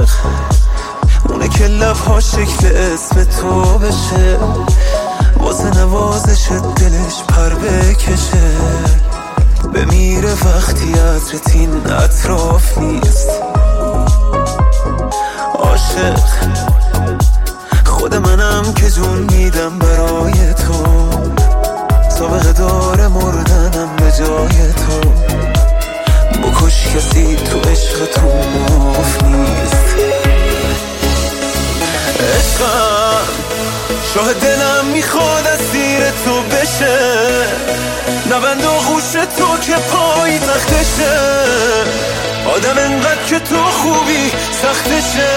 عاشق اونه که لبها شکل اسم تو بشه، واسه نوازش دلش پر بکشه، بمیره وقتی عطرت این اطراف نیست. عاشق خود منم که جون میدم برای تو، سابقه داره مردنم به جای تو، بکش کسی تو عشق تو معاف نیست. عشقم شاه دلم میخواد اسیر تو بشه، نبند آغوش تو که پای تختشه، آدم انقدر که تو خوبی سختشه.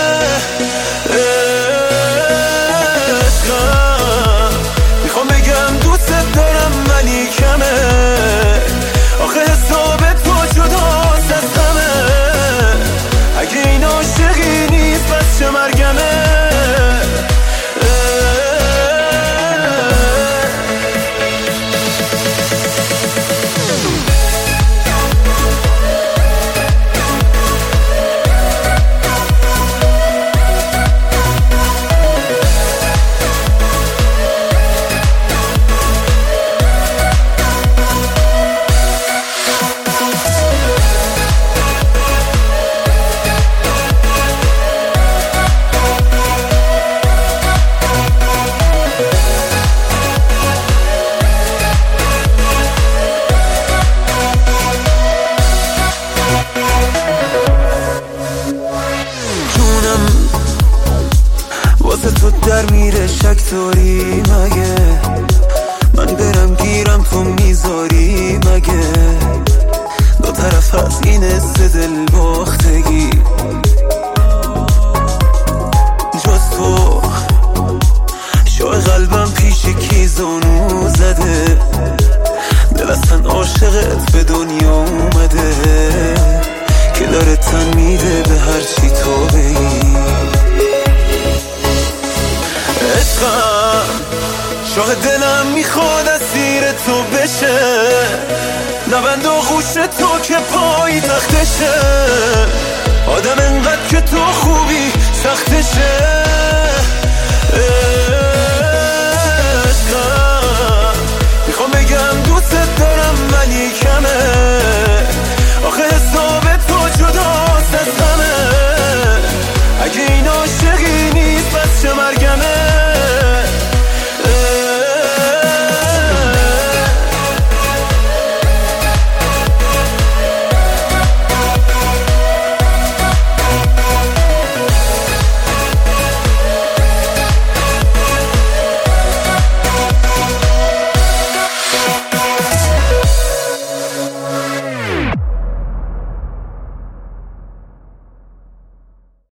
عشقم میخوام بگم دوست دارم ولی کمه، آخه حساب تو جداست از همه، اگه این عاشقی نیست بس چه مرگمه. واسه تو در میره شک داری مگه، من برم گیرم تو میذاری مگه، دو طرف از این دل باختگی، جز تو شوق قلبم پیش کی زانو زده، دل اصلا عاشقت به دنیا اومده، که داره تن میده به هر چی تو بگی. عشقم شاه دلم میخواد اسیر تو بشه، نبند آغوش تو که پای تختشه، آدم انقدر که تو خوبی سختشه.